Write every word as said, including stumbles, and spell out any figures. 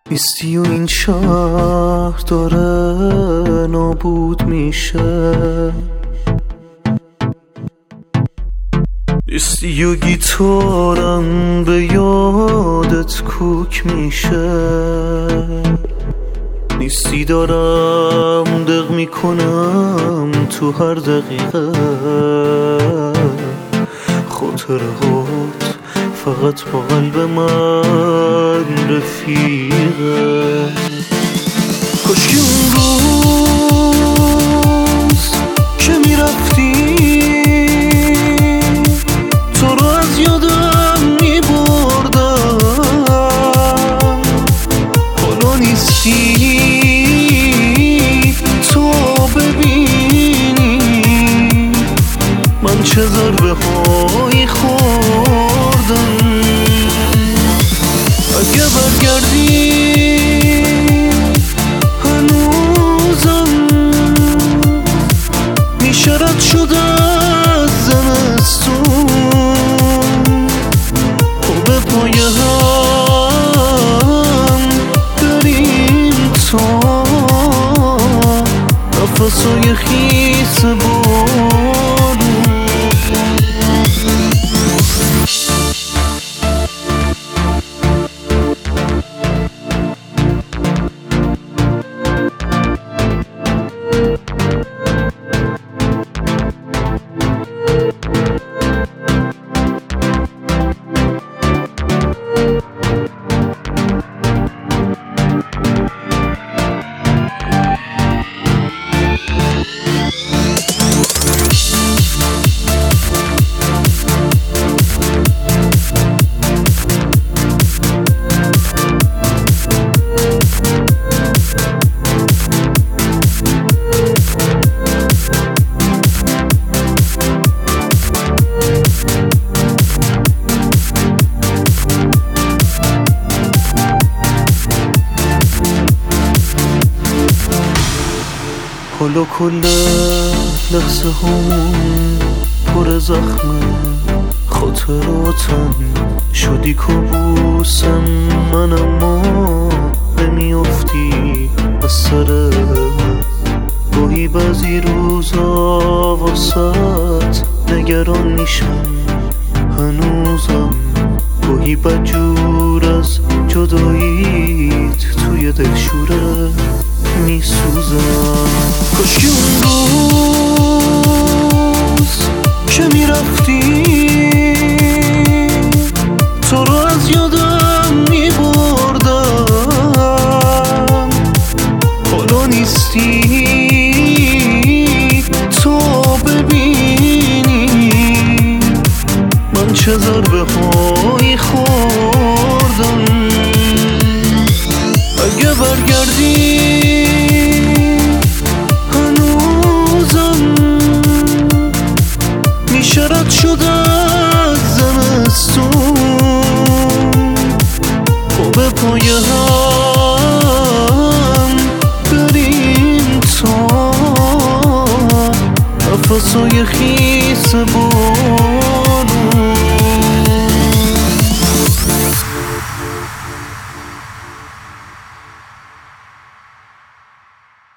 نیستی و این شهر داره نابود میشه، نیستی و گیتارم به یادت کوک میشه، نیستی دارم دق میکنم تو هر دقیقه، خاطرهات فقط با قلب من رفیقه. کاش که اون روز که میرفتی تو رو از یادم میبردم، حالا نیستی تو ببینی من چه ضربه هایی خوردم. اگه برگردی هنوزم میشه رد شده از زمستون، و به پای هم بریم تا نفسای خیس بارون. حالا کل لحظه همون پر زخمه، خاطراتم شدی کابوسم من، اما نمیافتی از سر گاهی بعضی روزا واسط نگران میشم هنوزم، گاهی بدجور از جداییت توی دل شوره میسوزم. کاش که اون روز که میرفتی تو رو از یادم میبردم، حالا نیستی تو ببینی من چه ضربه هایی خوردم. اگه برگردی رد شده از زمستون، و به پای هم بریم تا نفسای خیس بود.